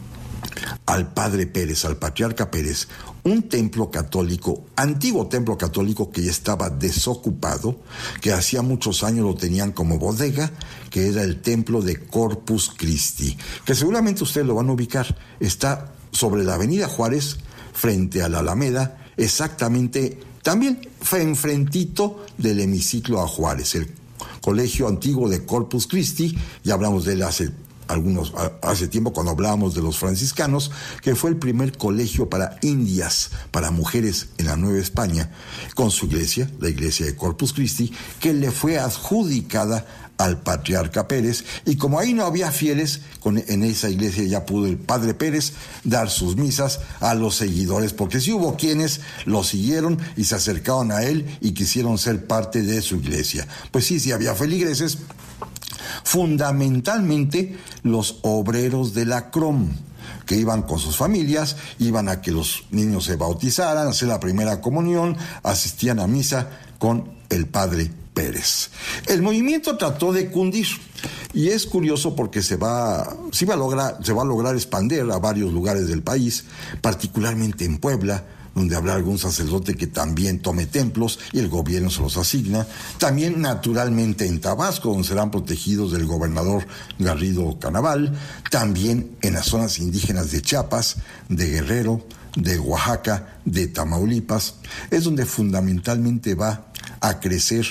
al padre Pérez, al patriarca Pérez, un templo católico, antiguo templo católico que ya estaba desocupado, que hacía muchos años lo tenían como bodega, que era el templo de Corpus Christi, que seguramente ustedes lo van a ubicar. Está sobre la avenida Juárez, frente a la Alameda, exactamente, también enfrentito del hemiciclo a Juárez, el colegio antiguo de Corpus Christi. Ya hablamos de él hace algunos hace tiempo cuando hablábamos de los franciscanos, que fue el primer colegio para indias, para mujeres en la Nueva España, con su iglesia, la iglesia de Corpus Christi, que le fue adjudicada al patriarca Pérez, y como ahí no había fieles, con, en esa iglesia ya pudo el padre Pérez dar sus misas a los seguidores, porque sí hubo quienes lo siguieron y se acercaron a él y quisieron ser parte de su iglesia. Pues sí, sí había feligreses, fundamentalmente los obreros de la C R O M, que iban con sus familias, iban a que los niños se bautizaran, a hacer la primera comunión, asistían a misa con el padre Pérez. El movimiento trató de cundir, y es curioso porque se va, se va a lograr, se va a lograr expandir a varios lugares del país, particularmente en Puebla, donde habrá algún sacerdote que también tome templos y el gobierno se los asigna. También naturalmente en Tabasco, donde serán protegidos del gobernador Garrido Canaval. También en las zonas indígenas de Chiapas, de Guerrero, de Oaxaca, de Tamaulipas. Es donde fundamentalmente va a crecer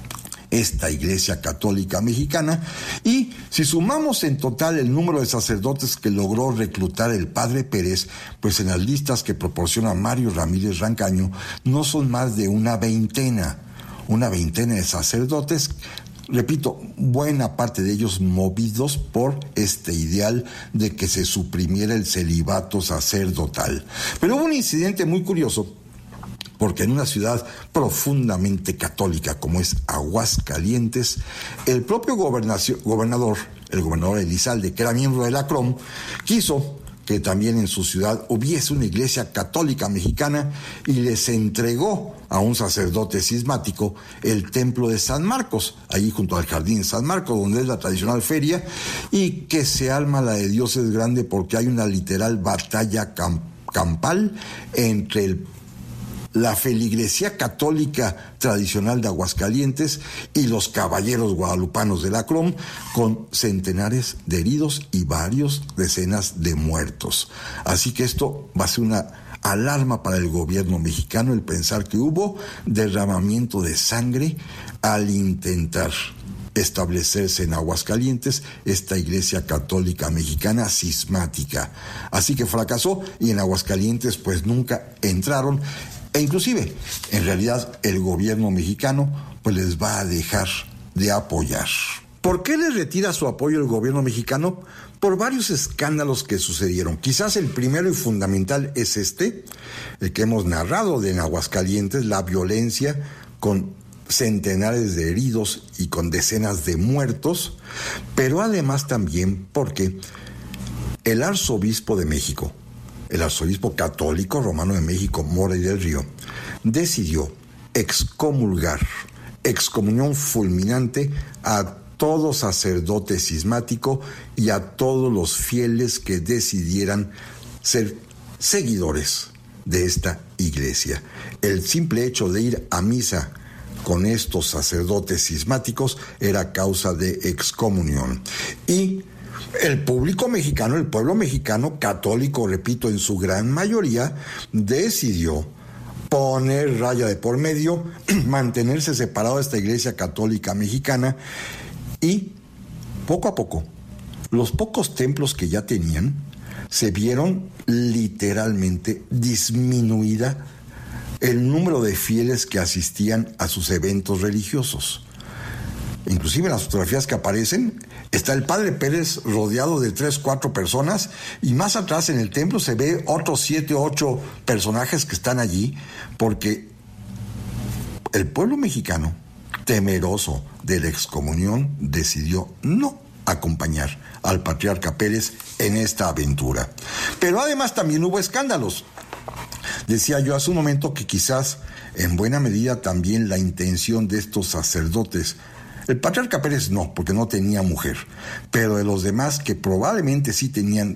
esta Iglesia Católica Mexicana. Y si sumamos en total el número de sacerdotes que logró reclutar el padre Pérez, pues en las listas que proporciona Mario Ramírez Rancaño no son más de una veintena, una veintena de sacerdotes, repito, buena parte de ellos movidos por este ideal de que se suprimiera el celibato sacerdotal. Pero hubo un incidente muy curioso, porque en una ciudad profundamente católica como es Aguascalientes, el propio gobernador, el gobernador Elizalde, que era miembro de la C R O M, quiso que también en su ciudad hubiese una iglesia católica mexicana y les entregó a un sacerdote cismático el templo de San Marcos, allí junto al jardín de San Marcos, donde es la tradicional feria, y que se arma la de Dios es grande porque hay una literal batalla camp- campal entre el la feligresía católica tradicional de Aguascalientes y los caballeros guadalupanos de la C R O M, con centenares de heridos y varios decenas de muertos. Así que esto va a ser una alarma para el gobierno mexicano, el pensar que hubo derramamiento de sangre al intentar establecerse en Aguascalientes esta Iglesia Católica Mexicana cismática. Así que fracasó, y en Aguascalientes pues nunca entraron. E inclusive, en realidad, el gobierno mexicano pues les va a dejar de apoyar. ¿Por qué les retira su apoyo el gobierno mexicano? Por varios escándalos que sucedieron. Quizás el primero y fundamental es este, el que hemos narrado de en Aguascalientes, la violencia con centenares de heridos y con decenas de muertos, pero además también porque el arzobispo de México, el arzobispo católico romano de México, Mora y del Río, decidió excomulgar, excomunión fulminante a todo sacerdote cismático y a todos los fieles que decidieran ser seguidores de esta iglesia. El simple hecho de ir a misa con estos sacerdotes cismáticos era causa de excomunión. Y el público mexicano, el pueblo mexicano católico, repito, en su gran mayoría, decidió poner raya de por medio, mantenerse separado de esta iglesia católica mexicana, y poco a poco, los pocos templos que ya tenían se vieron literalmente disminuida el número de fieles que asistían a sus eventos religiosos. Inclusive en las fotografías que aparecen está el padre Pérez rodeado de tres, cuatro personas, y más atrás en el templo se ve otros siete, ocho personajes que están allí, porque el pueblo mexicano, temeroso de la excomunión, decidió no acompañar al patriarca Pérez en esta aventura. Pero además también hubo escándalos. Decía yo hace un momento que quizás en buena medida también la intención de estos sacerdotes, el patriarca Pérez no, porque no tenía mujer, pero de los demás que probablemente sí tenían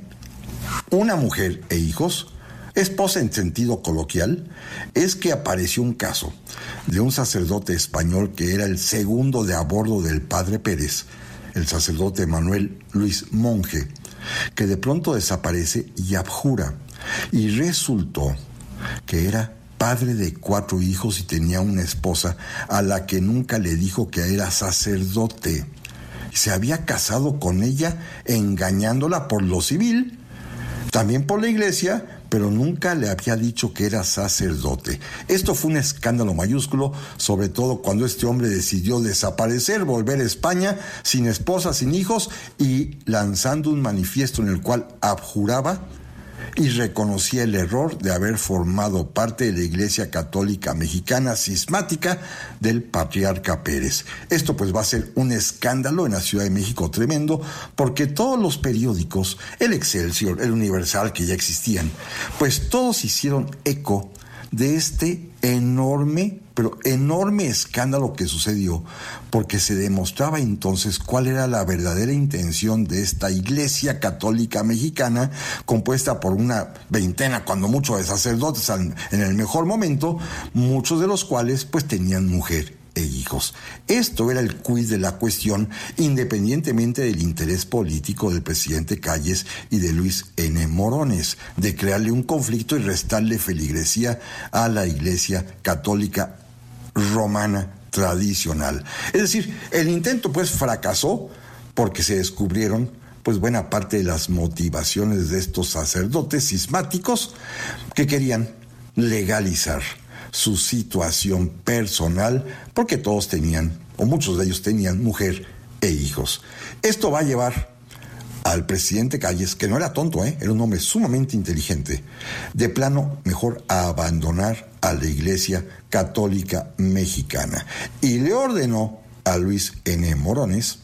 una mujer e hijos, esposa en sentido coloquial, es que apareció un caso de un sacerdote español que era el segundo de a bordo del padre Pérez, el sacerdote Manuel Luis Monje, que de pronto desaparece y abjura, y resultó que era padre de cuatro hijos y tenía una esposa a la que nunca le dijo que era sacerdote. Se había casado con ella engañándola por lo civil, también por la iglesia, pero nunca le había dicho que era sacerdote. Esto fue un escándalo mayúsculo, sobre todo cuando este hombre decidió desaparecer, volver a España, sin esposa, sin hijos, y lanzando un manifiesto en el cual abjuraba y reconocía el error de haber formado parte de la Iglesia Católica Mexicana cismática del patriarca Pérez. Esto pues va a ser un escándalo en la Ciudad de México tremendo, porque todos los periódicos, el Excelsior, el Universal, que ya existían, pues todos hicieron eco de este enorme, pero enorme escándalo que sucedió, porque se demostraba entonces cuál era la verdadera intención de esta Iglesia Católica Mexicana, compuesta por una veintena, cuando mucho, de sacerdotes en el mejor momento, muchos de los cuales pues tenían mujer e hijos. Esto era el quid de la cuestión, independientemente del interés político del presidente Calles y de Luis N. Morones, de crearle un conflicto y restarle feligresía a la Iglesia Católica Romana tradicional. Es decir, el intento pues fracasó porque se descubrieron pues buena parte de las motivaciones de estos sacerdotes cismáticos que querían legalizar su situación personal, porque todos tenían, o muchos de ellos tenían, mujer e hijos. Esto va a llevar al presidente Calles, que no era tonto, ¿eh? Era un hombre sumamente inteligente, de plano mejor a abandonar a la Iglesia Católica Mexicana. Y le ordenó a Luis N. Morones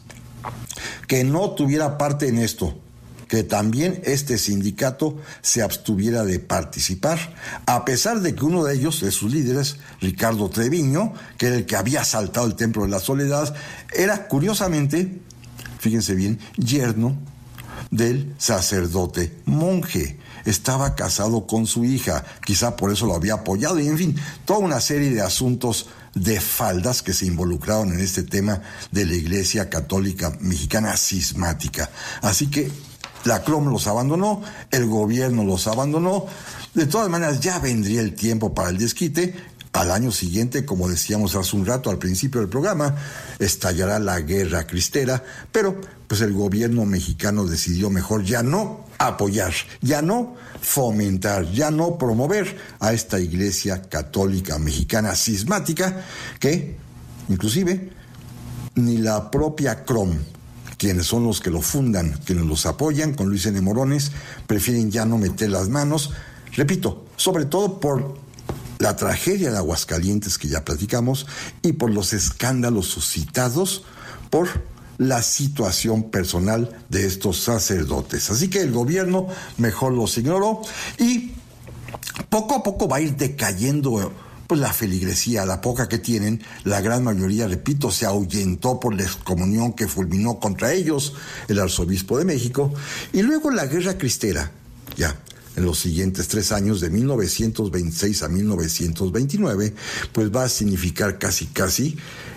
que no tuviera parte en esto, que también este sindicato se abstuviera de participar, a pesar de que uno de ellos, de sus líderes, Ricardo Treviño, que era el que había asaltado el Templo de la Soledad, era curiosamente, fíjense bien, yerno del sacerdote Monje. Estaba casado con su hija, quizá por eso lo había apoyado, y en fin, toda una serie de asuntos de faldas que se involucraron en este tema de la Iglesia Católica Mexicana cismática. Así que la C R O M los abandonó, el gobierno los abandonó. De todas maneras, ya vendría el tiempo para el desquite. Al año siguiente, como decíamos hace un rato al principio del programa, estallará la guerra cristera, pero pues el gobierno mexicano decidió mejor ya no apoyar, ya no fomentar, ya no promover a esta Iglesia Católica Mexicana cismática, que inclusive ni la propia C R O M, quienes son los que lo fundan, quienes los apoyan con Luis N. Morones, prefieren ya no meter las manos, repito, sobre todo por la tragedia de Aguascalientes que ya platicamos y por los escándalos suscitados por la situación personal de estos sacerdotes. Así que el gobierno mejor los ignoró y poco a poco va a ir decayendo pues la feligresía, la poca que tienen. La gran mayoría, repito, se ahuyentó por la excomunión que fulminó contra ellos el arzobispo de México. Y luego la guerra cristera, ya en los siguientes tres años, de mil novecientos veintiséis a mil novecientos veintinueve, pues va a significar casi casi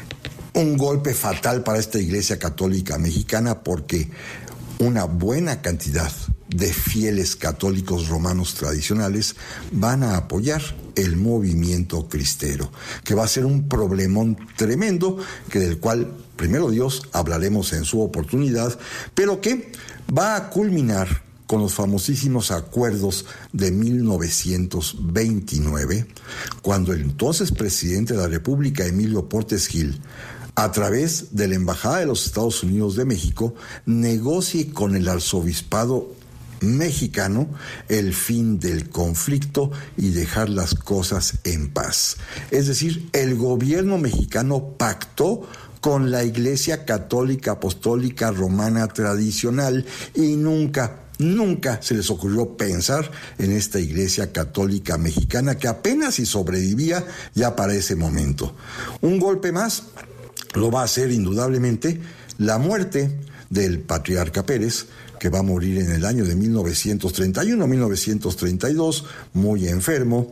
un golpe fatal para esta Iglesia Católica Mexicana, porque una buena cantidad de fieles católicos romanos tradicionales van a apoyar el movimiento cristero, que va a ser un problemón tremendo, que del cual, primero Dios, hablaremos en su oportunidad, pero que va a culminar con los famosísimos acuerdos de mil novecientos veintinueve, cuando el entonces presidente de la República, Emilio Portes Gil, a través de la Embajada de los Estados Unidos de México, negocie con el arzobispado mexicano el fin del conflicto y dejar las cosas en paz. Es decir, el gobierno mexicano pactó con la Iglesia Católica Apostólica Romana tradicional y nunca Nunca se les ocurrió pensar en esta Iglesia Católica Mexicana, que apenas si sobrevivía ya para ese momento. Un golpe más lo va a hacer indudablemente la muerte del patriarca Pérez, que va a morir en el año de mil novecientos treinta y uno a mil novecientos treinta y dos, muy enfermo.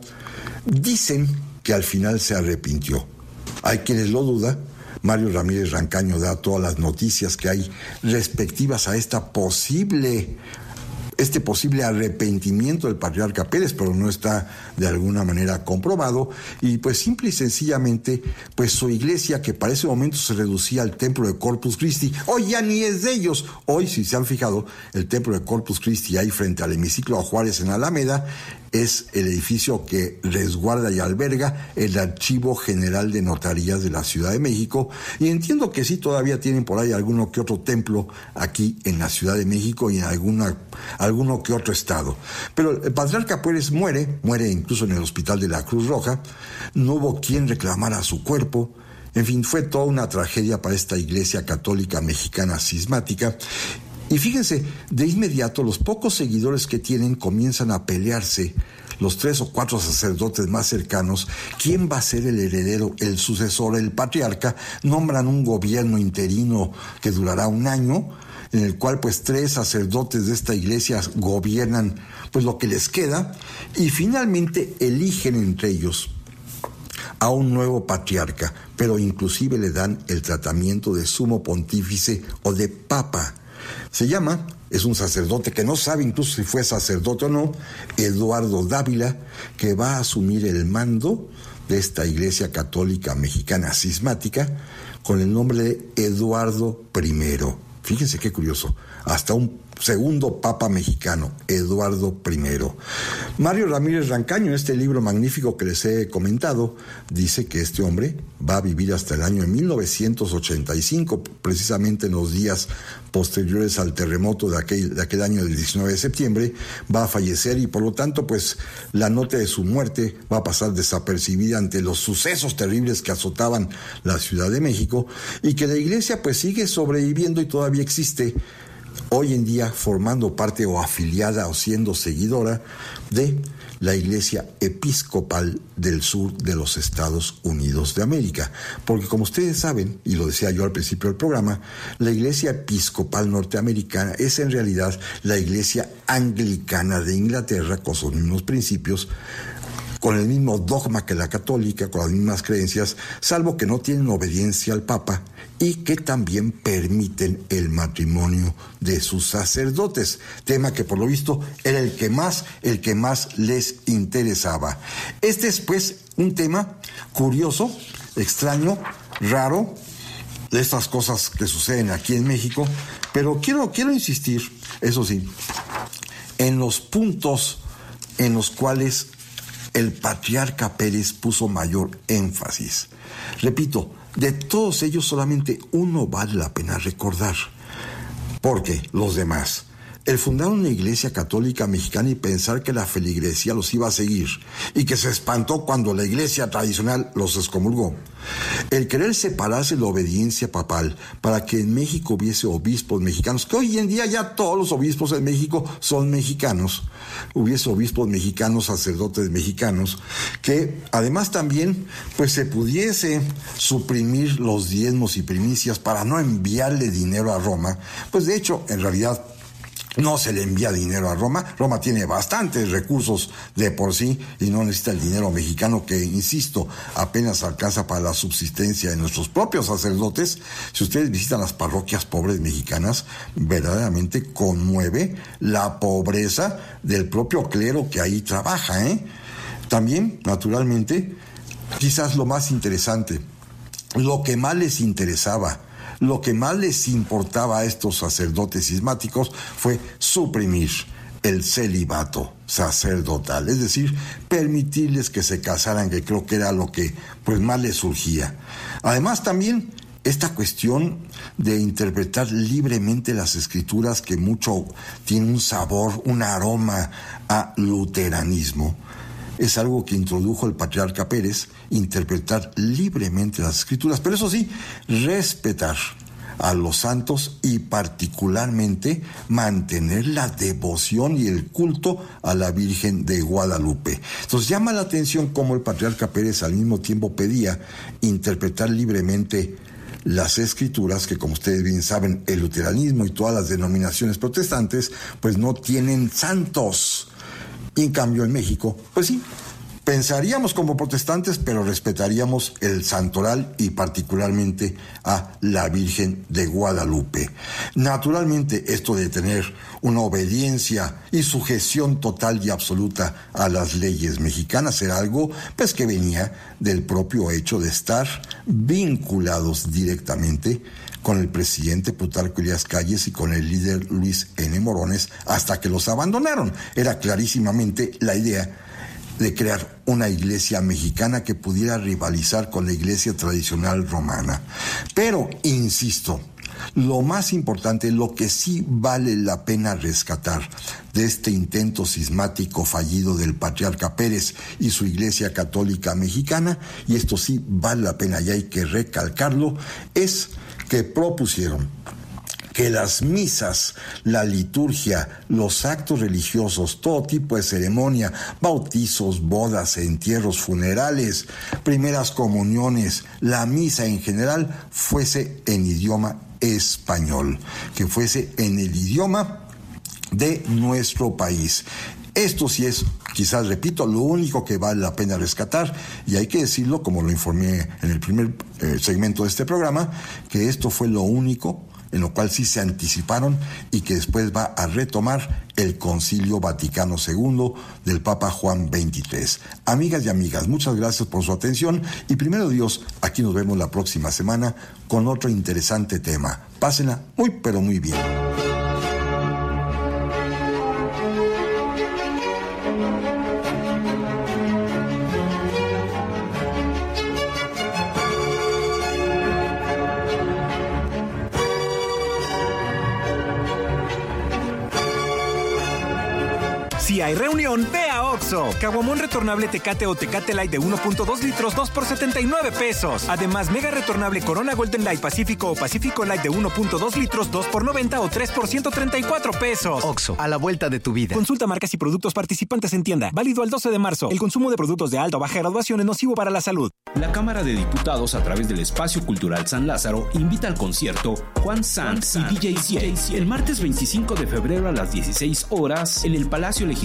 Dicen que al final se arrepintió. Hay quienes lo dudan. Mario Ramírez Rancaño da todas las noticias que hay respectivas a esta posible este posible arrepentimiento del patriarca Pérez, pero no está de alguna manera comprobado, y pues simple y sencillamente, pues su iglesia, que para ese momento se reducía al templo de Corpus Christi, hoy ya ni es de ellos. Hoy, si se han fijado, el templo de Corpus Christi ahí frente al hemiciclo a Juárez en Alameda es el edificio que resguarda y alberga el Archivo General de Notarías de la Ciudad de México, y entiendo que sí todavía tienen por ahí alguno que otro templo aquí en la Ciudad de México y en alguna, alguno que otro estado. Pero el patriarca Pérez muere, muere incluso en el Hospital de la Cruz Roja, no hubo quien reclamara su cuerpo. En fin, fue toda una tragedia para esta Iglesia Católica Mexicana cismática. Y fíjense, de inmediato los pocos seguidores que tienen comienzan a pelearse, los tres o cuatro sacerdotes más cercanos, quién va a ser el heredero, el sucesor, el patriarca. Nombran un gobierno interino que durará un año, en el cual pues tres sacerdotes de esta iglesia gobiernan pues lo que les queda, y finalmente eligen entre ellos a un nuevo patriarca, pero inclusive le dan el tratamiento de sumo pontífice o de papa. Se llama, es un sacerdote que no sabe incluso si fue sacerdote o no, Eduardo Dávila, que va a asumir el mando de esta Iglesia Católica Mexicana cismática con el nombre de Eduardo primero. Fíjense qué curioso, hasta un segundo papa mexicano, Eduardo primero. Mario Ramírez Rancaño, en este libro magnífico que les he comentado, dice que este hombre va a vivir hasta el año de mil novecientos ochenta y cinco, precisamente en los días posteriores al terremoto de aquel, de aquel año del diecinueve de septiembre, va a fallecer, y por lo tanto pues la nota de su muerte va a pasar desapercibida ante los sucesos terribles que azotaban la Ciudad de México, y que la iglesia pues sigue sobreviviendo y todavía existe hoy en día, formando parte o afiliada o siendo seguidora de la Iglesia Episcopal del Sur de los Estados Unidos de América. Porque como ustedes saben, y lo decía yo al principio del programa, la Iglesia Episcopal norteamericana es en realidad la Iglesia Anglicana de Inglaterra, con sus mismos principios, con el mismo dogma que la católica, con las mismas creencias, salvo que no tienen obediencia al Papa y que también permiten el matrimonio de sus sacerdotes, tema que por lo visto era el que más, el que más les interesaba. Este es pues un tema curioso, extraño, raro, de estas cosas que suceden aquí en México, pero quiero, quiero insistir, eso sí, en los puntos en los cuales el patriarca Pérez puso mayor énfasis. Repito, de todos ellos solamente uno vale la pena recordar, porque los demás, el fundar una iglesia católica mexicana y pensar que la feligresía los iba a seguir y que se espantó cuando la iglesia tradicional los excomulgó. El querer separarse de la obediencia papal para que en México hubiese obispos mexicanos, que hoy en día ya todos los obispos en México son mexicanos, hubiese obispos mexicanos, sacerdotes mexicanos, que además también pues se pudiese suprimir los diezmos y primicias para no enviarle dinero a Roma, pues de hecho en realidad no se le envía dinero a Roma. Roma tiene bastantes recursos de por sí y no necesita el dinero mexicano que, insisto, apenas alcanza para la subsistencia de nuestros propios sacerdotes. Si ustedes visitan las parroquias pobres mexicanas, verdaderamente conmueve la pobreza del propio clero que ahí trabaja, ¿eh? También, naturalmente, quizás lo más interesante, lo que más les interesaba, lo que más les importaba a estos sacerdotes cismáticos fue suprimir el celibato sacerdotal, es decir, permitirles que se casaran, que creo que era lo que pues más les surgía. Además también esta cuestión de interpretar libremente las escrituras, que mucho tiene un sabor, un aroma a luteranismo, es algo que introdujo el patriarca Pérez, interpretar libremente las escrituras, pero eso sí, respetar a los santos y particularmente mantener la devoción y el culto a la Virgen de Guadalupe. Entonces llama la atención cómo el patriarca Pérez al mismo tiempo pedía interpretar libremente las escrituras, que como ustedes bien saben, el luteranismo y todas las denominaciones protestantes pues no tienen santos. Y en cambio en México, pues sí, pensaríamos como protestantes, pero respetaríamos el santoral y particularmente a la Virgen de Guadalupe. Naturalmente, esto de tener una obediencia y sujeción total y absoluta a las leyes mexicanas era algo pues que venía del propio hecho de estar vinculados directamente con el presidente Plutarco Elías Calles y con el líder Luis N. Morones hasta que los abandonaron. Era clarísimamente la idea de crear una iglesia mexicana que pudiera rivalizar con la iglesia tradicional romana. Pero, insisto, lo más importante, lo que sí vale la pena rescatar de este intento cismático fallido del patriarca Pérez y su iglesia católica mexicana, y esto sí vale la pena y hay que recalcarlo, es que propusieron que las misas, la liturgia, los actos religiosos, todo tipo de ceremonia, bautizos, bodas, entierros, funerales, primeras comuniones, la misa en general, fuese en idioma español, que fuese en el idioma de nuestro país. Esto sí es, quizás repito, lo único que vale la pena rescatar, y hay que decirlo, como lo informé en el primer eh, segmento de este programa, que esto fue lo único en lo cual sí se anticiparon y que después va a retomar el Concilio Vaticano segundo del Papa Juan veintitrés. Amigas y amigas, muchas gracias por su atención y primero Dios, aquí nos vemos la próxima semana con otro interesante tema. Pásenla muy pero muy bien. Si hay reunión, ve a Oxxo. Caguamón retornable Tecate o Tecate Light de uno punto dos litros, dos por setenta y nueve pesos. Además, mega retornable Corona Golden Light Pacífico o Pacífico Light de uno punto dos litros, dos por noventa o tres por ciento treinta y cuatro pesos. Oxxo, a la vuelta de tu vida. Consulta marcas y productos participantes en tienda. Válido al doce de marzo. El consumo de productos de alta o baja graduación es nocivo para la salud. La Cámara de Diputados, a través del Espacio Cultural San Lázaro, invita al concierto Juan Sanz y D J Ciel el martes veinticinco de febrero a las dieciséis horas en el Palacio Legislativo